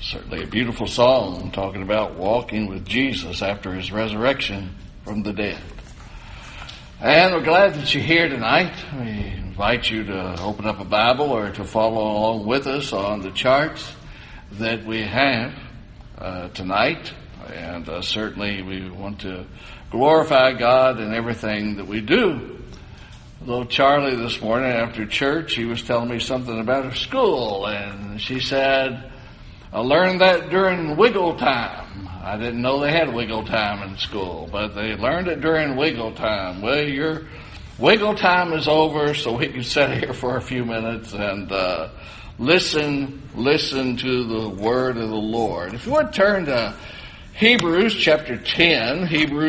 Certainly a beautiful song talking about walking with Jesus after his resurrection from the dead. And we're glad that you're here tonight. We invite you to open up a Bible or to follow along with us on the charts that we have tonight. And certainly we want to glorify God in everything that we do. Although Charlie this morning after church, he was telling me something about her school, and she said, I learned that during wiggle time. I didn't know they had wiggle time in school, but they learned it during wiggle time. Well, your wiggle time is over, so we can sit here for a few minutes and listen to the word of the Lord. If you want to turn to Hebrews chapter 10,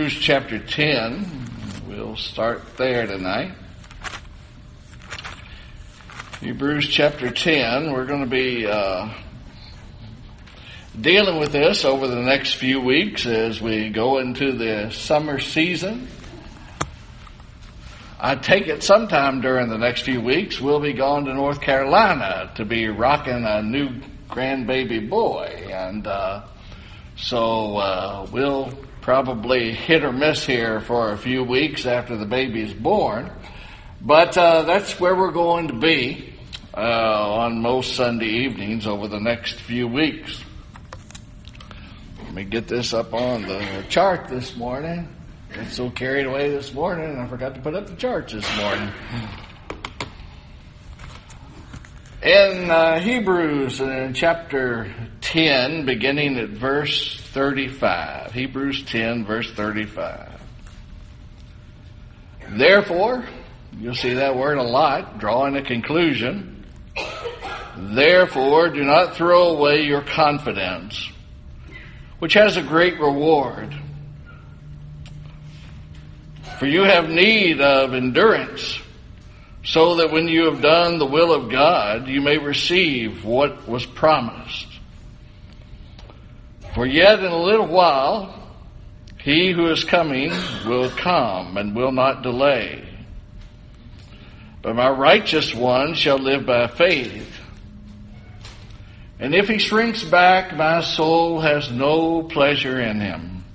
we'll start there tonight. Hebrews chapter 10, we're going to be dealing with this over the next few weeks as we go into the summer season. I take it sometime during the next few weeks we'll be going to North Carolina to be rocking a new grandbaby boy. And so we'll probably hit or miss here for a few weeks after the baby is born. But that's where we're going to be on most Sunday evenings over the next few weeks. Let me get this up on the chart this morning. Got so carried away this morning, I forgot to put up the charts this morning. In Hebrews, in chapter 10, beginning at verse 35. Hebrews 10, verse 35. Therefore, you'll see that word a lot, drawing a conclusion. Therefore, do not throw away your confidence, which has a great reward. For you have need of endurance, so that when you have done the will of God, you may receive what was promised. For yet in a little while, he who is coming will come and will not delay. But my righteous one shall live by faith. And if he shrinks back, my soul has no pleasure in him.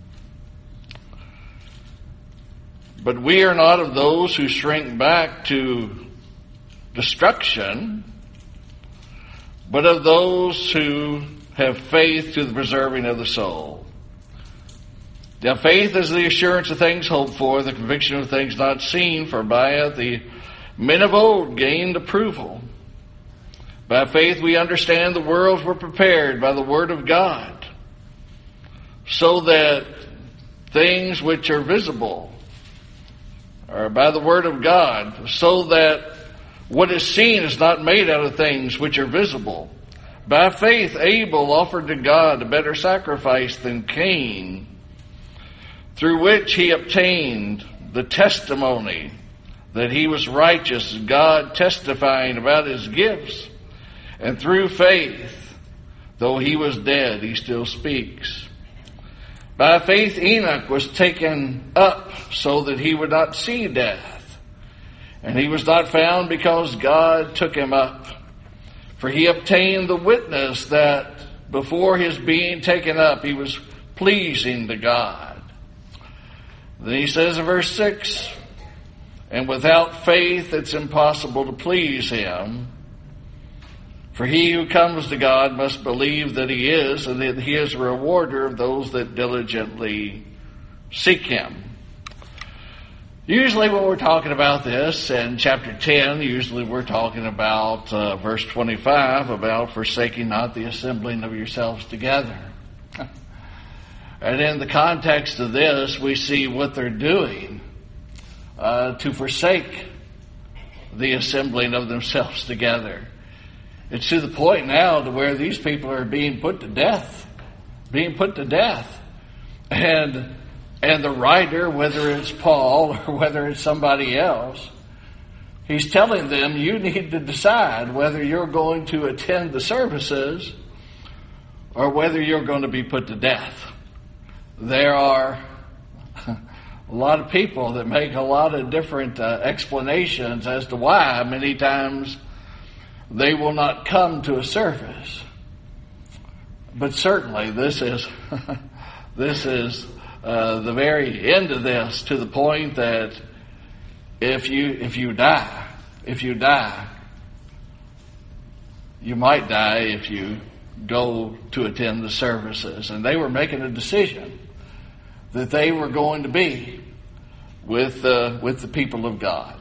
But we are not of those who shrink back to destruction, but of those who have faith to the preserving of the soul. Now faith is the assurance of things hoped for, the conviction of things not seen, for by it the men of old gained approval. By faith we understand the worlds were prepared by the word of God, so that things which are visible are by the word of God, so that what is seen is not made out of things which are visible. By faith Abel offered to God a better sacrifice than Cain, through which he obtained the testimony that he was righteous, God testifying about his gifts. And through faith, though he was dead, he still speaks. By faith Enoch was taken up so that he would not see death. And he was not found because God took him up. For he obtained the witness that before his being taken up, he was pleasing to God. Then he says in verse 6, and without faith it's impossible to please him. For he who comes to God must believe that he is, and that he is a rewarder of those that diligently seek him. Usually when we're talking about this in chapter 10, usually we're talking about verse 25, about forsaking not the assembling of yourselves together. And in the context of this, we see what they're doing to forsake the assembling of themselves together. It's to the point now to where these people are being put to death. And the writer, whether it's Paul or whether it's somebody else, he's telling them you need to decide whether you're going to attend the services or whether you're going to be put to death. There are a lot of people that make a lot of different explanations as to why many times they will not come to a service. But certainly this is this is the very end of this, to the point that if you die, you might die if you go to attend the services. And they were making a decision that they were going to be with the people of God.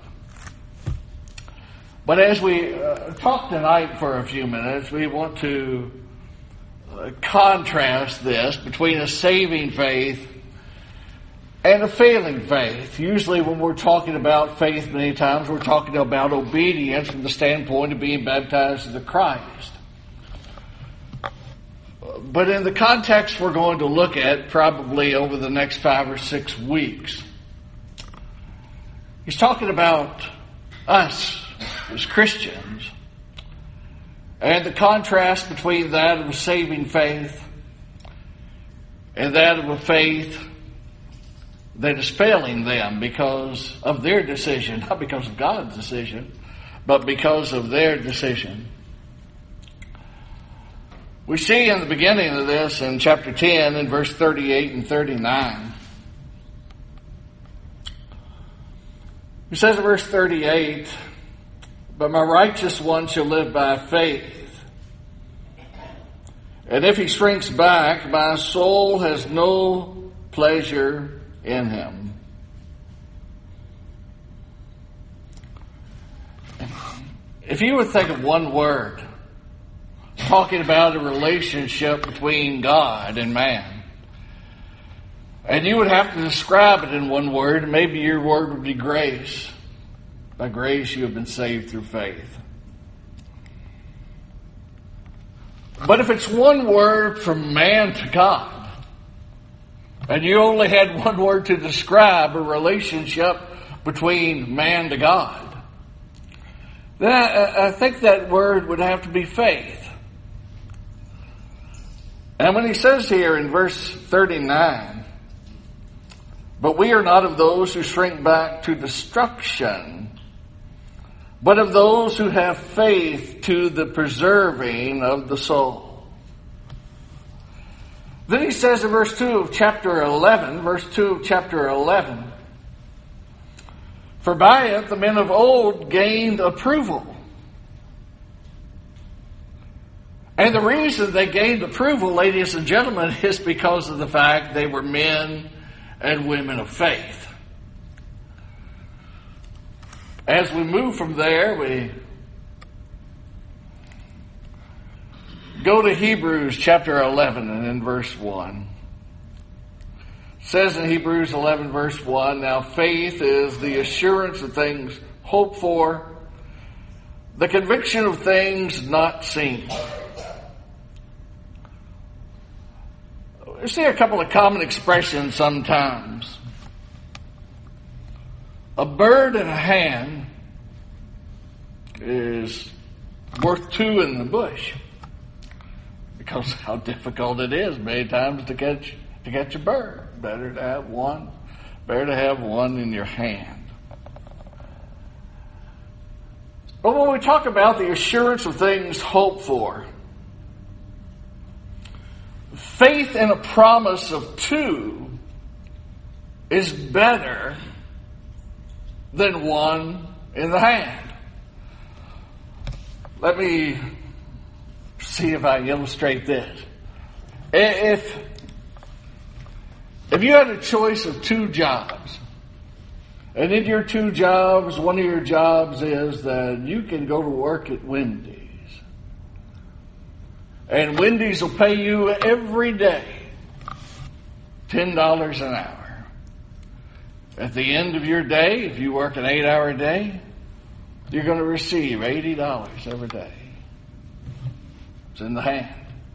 But as we talk tonight for a few minutes, we want to contrast this between a saving faith and a failing faith. Usually when we're talking about faith, many times we're talking about obedience from the standpoint of being baptized into Christ. But in the context we're going to look at probably over the next 5 or 6 weeks, he's talking about us as Christians and the contrast between that of a saving faith and that of a faith that is failing them because of their decision, not because of God's decision, but because of their decision. We see in the beginning of this in chapter 10 in verse 38 and 39. He says in verse 38, "But my righteous one shall live by faith. And if he shrinks back, my soul has no pleasure in him." If you would think of one word talking about a relationship between God and man, and you would have to describe it in one word, maybe your word would be grace. By grace you have been saved through faith. But if it's one word from man to God, and you only had one word to describe a relationship between man to God, then I think that word would have to be faith. And when he says here in verse 39, "But we are not of those who shrink back to destruction, but of those who have faith to the preserving of the soul." Then he says in verse 2 of chapter 11, "For by it the men of old gained approval." And the reason they gained approval, ladies and gentlemen, is because of the fact they were men and women of faith. As we move from there, we go to Hebrews chapter 11 and in verse 1. It says in Hebrews 11 verse 1, "Now faith is the assurance of things hoped for, the conviction of things not seen." We see a couple of common expressions sometimes. A bird in a hand is worth 2 in the bush, because how difficult it is many times to catch a bird. Better to have one in your hand. But when we talk about the assurance of things hoped for, faith in a promise of 2 is better than 1 in the hand. Let me see if I can illustrate this. If you had a choice of 2 jobs, and in your 2 jobs, one of your jobs is that you can go to work at Wendy's, and Wendy's will pay you every day $10 an hour. At the end of your day, if you work an 8-hour day, you're going to receive $80 every day. It's in the hand.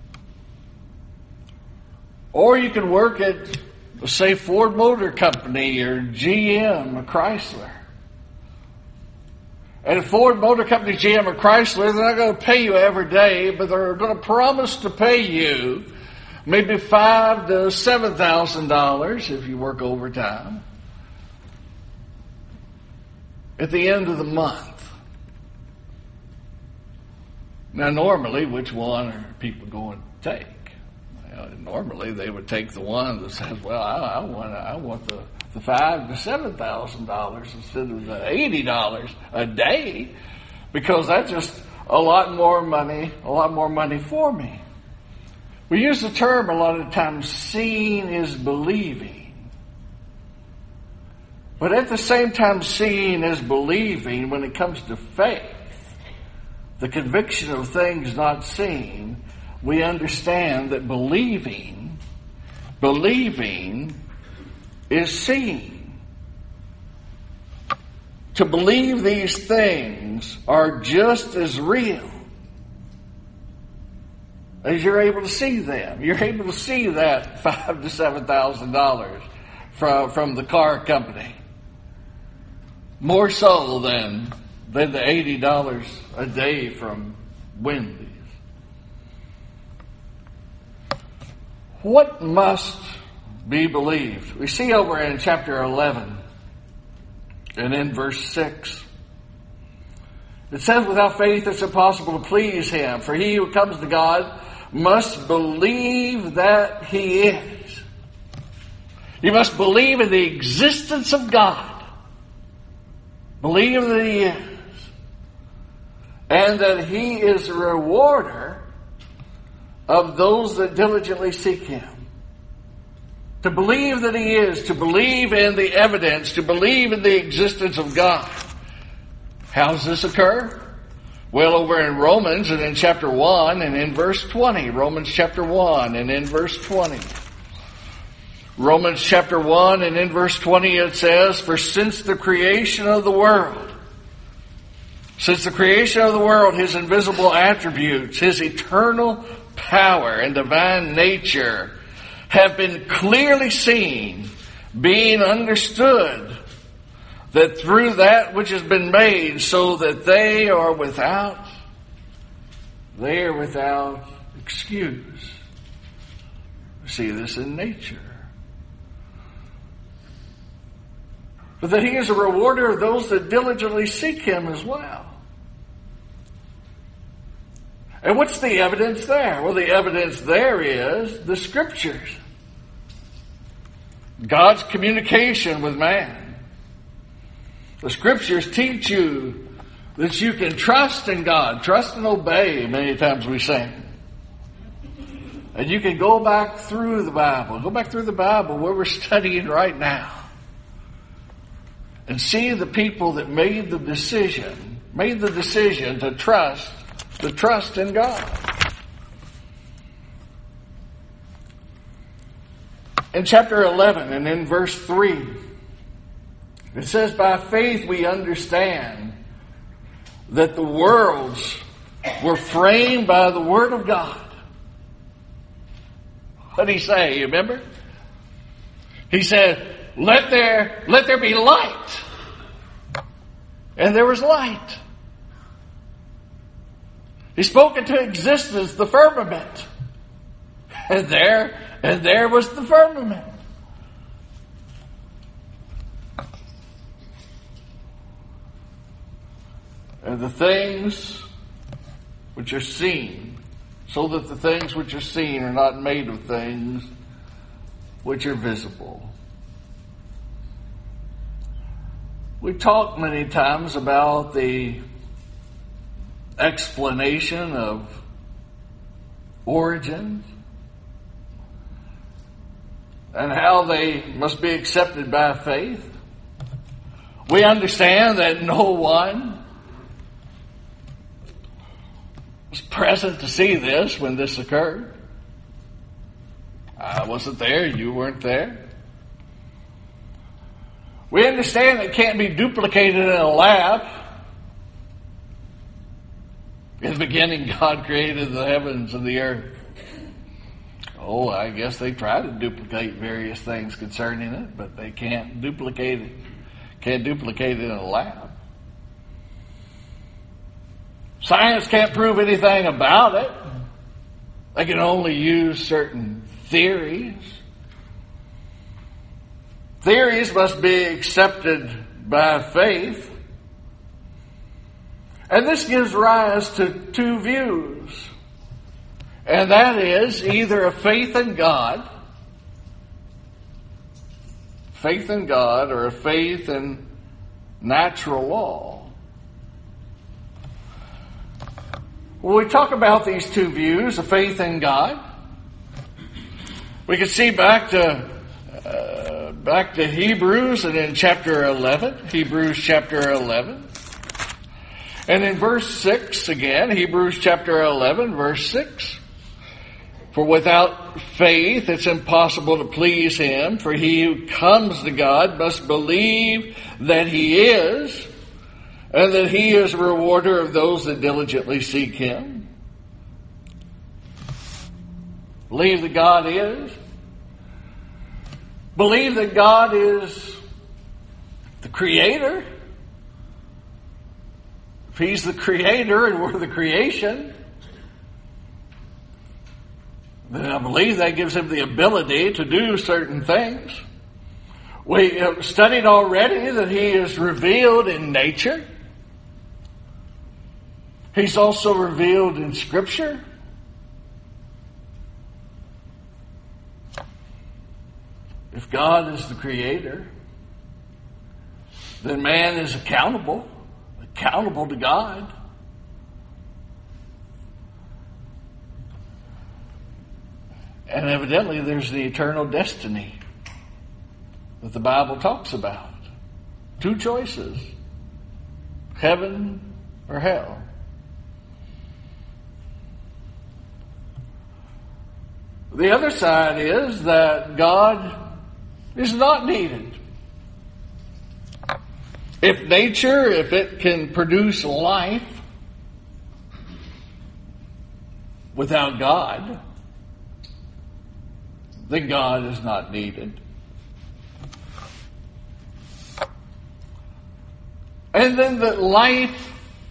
Or you can work at, say, Ford Motor Company or GM or Chrysler. And at Ford Motor Company, GM, or Chrysler, they're not going to pay you every day, but they're going to promise to pay you maybe $5,000 to $7,000 if you work overtime at the end of the month. Now, normally, which one are people going to take? Normally they would take the one that says, well, I want the $5,000 to $7,000 instead of the $80 a day, because that's just a lot more money for me. We use the term a lot of times, seeing is believing. But at the same time, seeing is believing when it comes to faith, the conviction of things not seen, we understand that believing is seeing. To believe these things are just as real as you're able to see them. You're able to see that $5,000 to $7,000 from the car company. More so than the $80 a day from Wendy's. What must be believed? We see over in chapter 11 and in verse 6. It says, without faith it's impossible to please Him, for he who comes to God must believe that He is. You must believe in the existence of God. Believe that He is. And that He is a rewarder of those that diligently seek Him. To believe that He is, to believe in the evidence, to believe in the existence of God. How does this occur? Well, over in Romans and in chapter 1 and in verse 20. Romans chapter 1 and in verse 20. Romans chapter 1 and in verse 20 it says, for since the creation of the world, His invisible attributes, His eternal power and divine nature have been clearly seen, being understood, that through that which has been made, so that they are without excuse. We see this in nature. But that He is a rewarder of those that diligently seek Him as well. And what's the evidence there? Well, the evidence there is the Scriptures. God's communication with man. The Scriptures teach you that you can trust in God, trust and obey, many times we sing. And you can go back through the Bible where we're studying right now, and see the people that made the decision to trust in God. In chapter 11 and in verse 3, it says, by faith we understand that the worlds were framed by the Word of God. What did He say? You remember? He said, let there be light. And there was light. He spoke into existence the firmament. And there was the firmament. And the things which are seen, so that the things which are seen are not made of things which are visible. We talk many times about the explanation of origins and how they must be accepted by faith. We understand that no one was present to see this when this occurred. I wasn't there, you weren't there. We understand it can't be duplicated in a lab. In the beginning, God created the heavens and the earth. Oh, I guess they try to duplicate various things concerning it, but they can't duplicate it. Can't duplicate it in a lab. Science can't prove anything about it. They can only use certain theories. Theories must be accepted by faith. And this gives rise to two views. And that is either a faith in God, or a faith in natural law. When we talk about these two views, a faith in God, we can see back to Hebrews and in chapter 11, Hebrews chapter 11. And in verse 6 again, Hebrews chapter 11, verse 6. For without faith it's impossible to please Him, for he who comes to God must believe that He is, and that He is a rewarder of those that diligently seek Him. Believe that God is. Believe that God is the Creator. If He's the Creator and we're the creation, then I believe that gives Him the ability to do certain things. We have studied already that He is revealed in nature. He's also revealed in Scripture. If God is the Creator, then man is accountable to God. And evidently there's the eternal destiny that the Bible talks about. Two choices, heaven or hell. The other side is that God is not needed. If nature, if it can produce life without God, then God is not needed. And then that life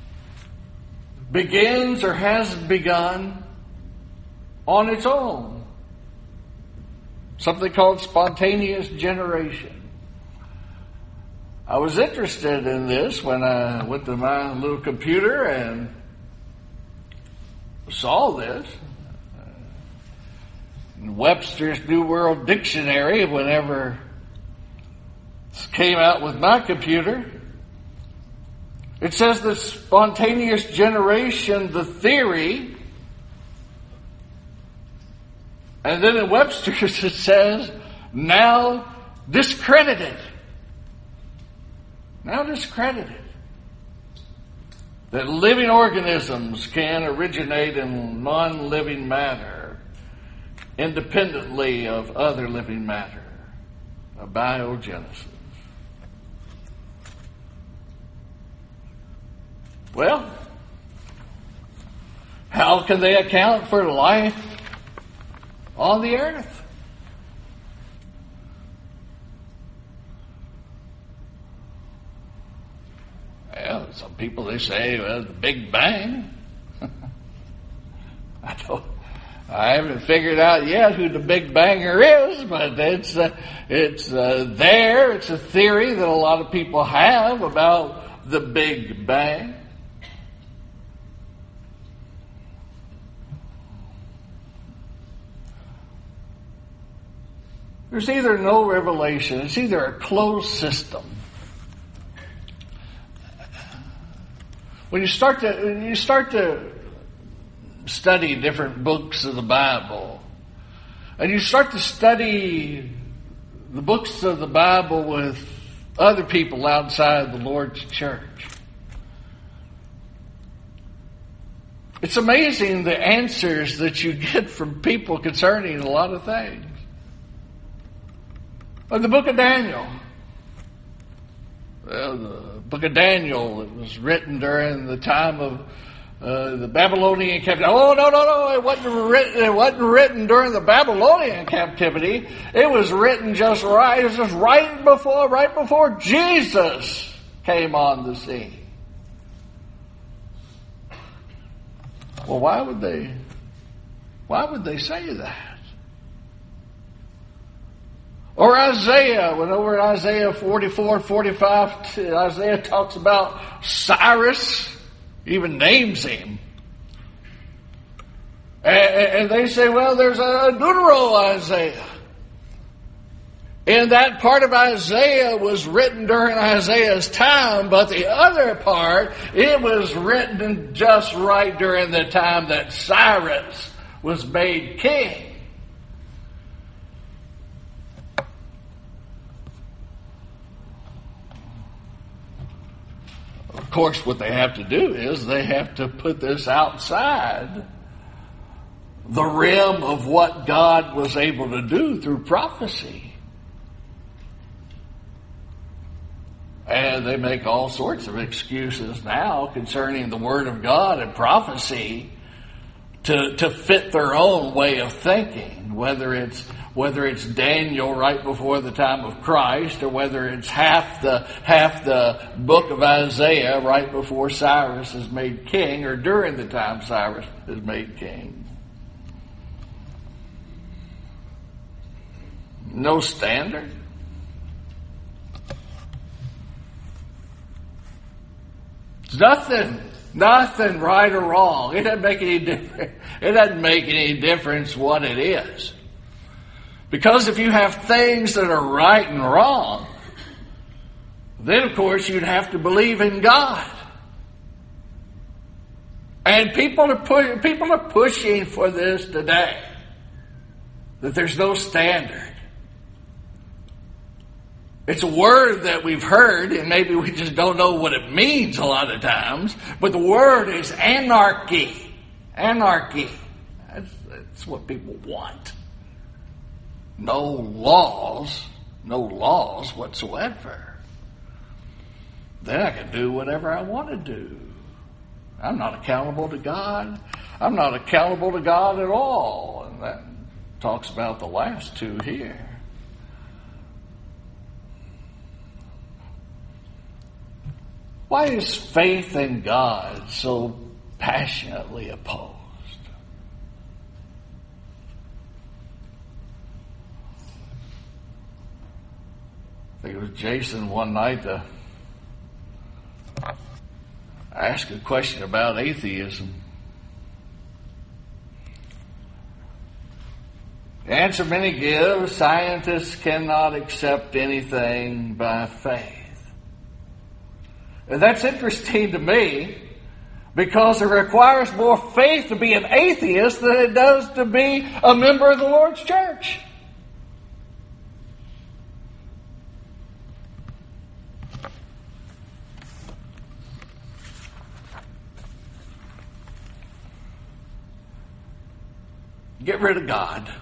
begins or has begun on its own. Something called spontaneous generation. I was interested in this when I went to my little computer and saw this. In Webster's New World Dictionary, whenever this came out with my computer, it says that spontaneous generation, the theory, and then in Webster's it says, now discredited. Now discredited. That living organisms can originate in non-living matter independently of other living matter. A biogenesis. Well, how can they account for life on the earth? Well, some people, they say, well, the Big Bang. I haven't figured out yet who the Big Banger is, but it's there. It's a theory that a lot of people have about the Big Bang. There's either no revelation, it's either a closed system. When you start to study different books of the Bible, and you start to study the books of the Bible with other people outside the Lord's church, it's amazing the answers that you get from people concerning a lot of things. Like the book of Daniel. Well, the book of Daniel, it was written during the time of the Babylonian captivity. Oh, no. It wasn't written during the Babylonian captivity. It was written just right. It was just right before Jesus came on the scene. Well, why would they say that? Or Isaiah, when over in Isaiah 44, 45, Isaiah talks about Cyrus, even names him. And they say, well, there's a Deutero-Isaiah. And that part of Isaiah was written during Isaiah's time, but the other part, it was written just right during the time that Cyrus was made king. Of course, what they have to do is they have to put this outside the realm of what God was able to do through prophecy. And they make all sorts of excuses now concerning the Word of God and prophecy to fit their own way of thinking, whether it's Daniel right before the time of Christ, or whether it's half the book of Isaiah right before Cyrus is made king, or during the time Cyrus is made king. No standard. Nothing right or wrong. It doesn't make any difference. It doesn't make any difference what it is. Because if you have things that are right and wrong, then of course you'd have to believe in God. And people are pushing for this today, that there's no standard. It's a word that we've heard, and maybe we just don't know what it means a lot of times, but the word is anarchy. Anarchy. That's what people want. No laws whatsoever. Then I can do whatever I want to do. I'm not accountable to God. I'm not accountable to God at all. And that talks about the last two here. Why is faith in God so passionately opposed? I think it was Jason one night to ask a question about atheism. The answer many give, scientists cannot accept anything by faith. And that's interesting to me because it requires more faith to be an atheist than it does to be a member of the Lord's church. Get rid of God.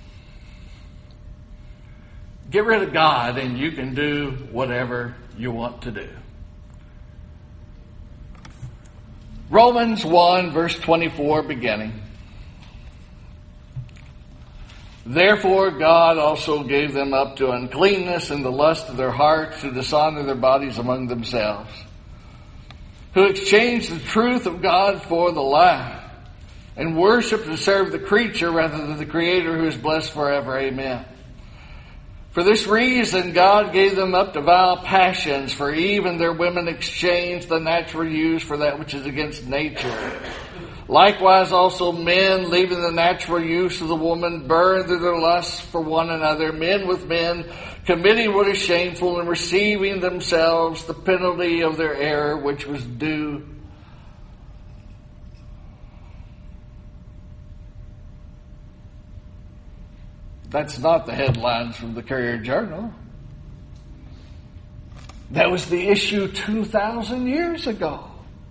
Get rid of God and you can do whatever you want to do. Romans 1, verse 24, beginning. Therefore God also gave them up to uncleanness and the lust of their hearts to dishonor their bodies among themselves, who exchanged the truth of God for the lie, and worshipped and served the creature rather than the Creator, who is blessed forever. Amen. For this reason, God gave them up to vile passions, for even their women exchanged the natural use for that which is against nature. Likewise also men, leaving the natural use of the woman, burned through their lusts for one another, men with men, committing what is shameful, and receiving themselves the penalty of their error, which was due. That's not the headlines from the Courier-Journal. That was the issue 2,000 years ago.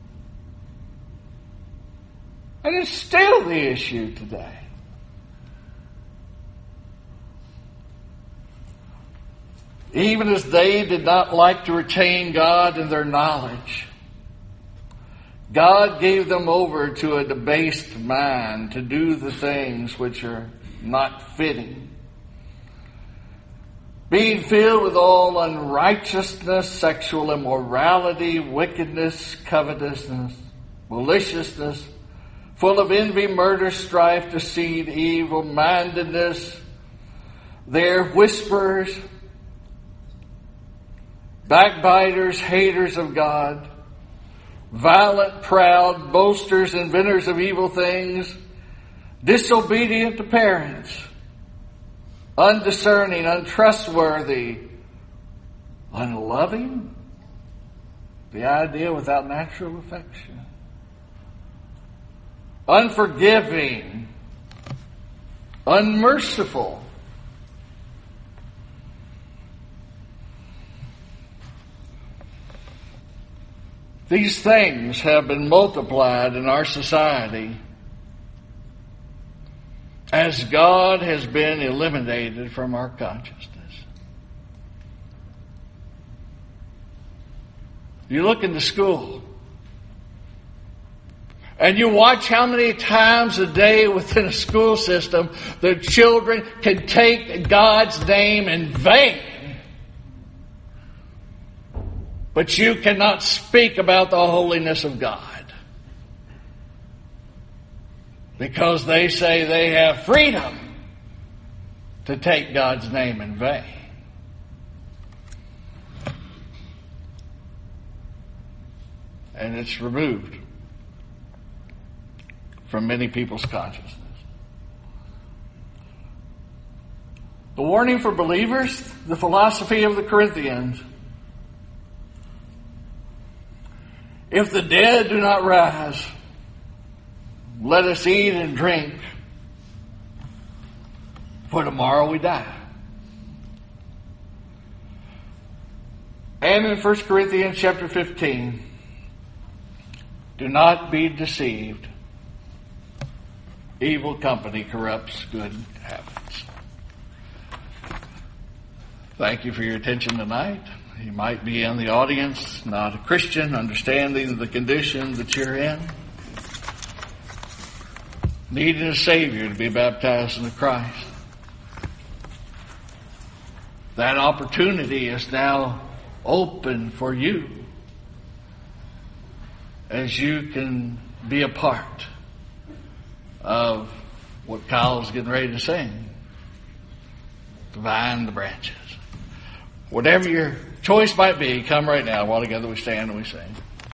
And it's still the issue today. Even as they did not like to retain God in their knowledge, God gave them over to a debased mind to do the things which are not fitting, being filled with all unrighteousness, sexual immorality, wickedness, covetousness, maliciousness, full of envy, murder, strife, deceit, evil-mindedness. They're whisperers, backbiters, haters of God, violent, proud, boasters, inventors of evil things, disobedient to parents, undiscerning, untrustworthy, unloving, the idea without natural affection, unforgiving, unmerciful. These things have been multiplied in our society as God has been eliminated from our consciousness. You look in the school and you watch how many times a day within a school system the children can take God's name in vain. But you cannot speak about the holiness of God, because they say they have freedom to take God's name in vain. And it's removed from many people's consciousness. The warning for believers, the philosophy of the Corinthians: if the dead do not rise, let us eat and drink, for tomorrow we die. And in 1 Corinthians chapter 15, do not be deceived. Evil company corrupts good habits. Thank you for your attention tonight. You might be in the audience, not a Christian, understanding the condition that you're in, needing a Savior to be baptized into Christ. That opportunity is now open for you, as you can be a part of what Kyle's getting ready to sing, the vine, the branches. Whatever your choice might be, come right now while together we stand and we sing.